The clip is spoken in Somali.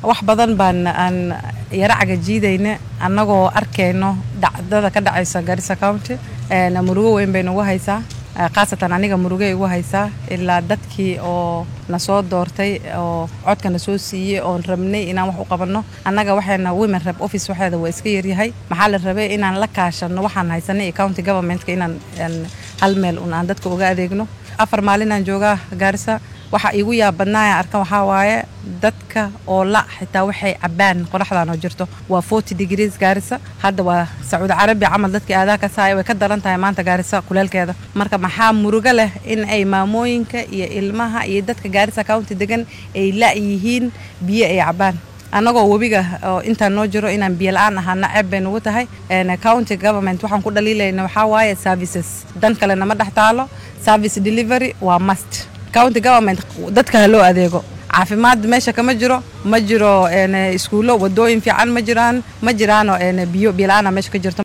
wax badan baan aan yaraca jiidayna annagoo arkayno dhacdada ka dhacaysa Garissa County murugo weyn bay nagu haysaa qaasatan aniga murugo igu haysaa ilaa dadkii oo na soo doortay oo codka na soo siiyay oo rabnay inaan wax u qabanno annaga waxayna women rep office waxeeda waa iska yar yahay maxaa la rabay inaan la kaashano waxaan haysanay county government ka inaan hal meel aan dadka uga adeegno 4 maalin aan joogaa Garissa waxa igu yaabadnaa arkan waxa waaye dadka oo la xitaa waxay cabaan qoraxdan oo jirto waa 40 degrees Garissa hadda waa Saudi Arabia amal dadka aada ka saay way ka daran tahay maanta Garissa kuleelkeeda marka maxaa muruga leh in ay maamooyinka iyo ilmaha iyo dadka Garissa County degan ay la yihiin biyo ay cabaan anagoo wabiga inta noo jiro inaan biyo la'aan ahana ceebeen ugu tahay county government waxaan ku dhaliilayna waxa waaye services dan kale nama dhaxtaalo service delivery waa must county government dadka loo adeego caafimaad meesha kama jiro ma jiro iskuulo wadooyin fiican ma jiraan biyo la'aan meesha ka jirto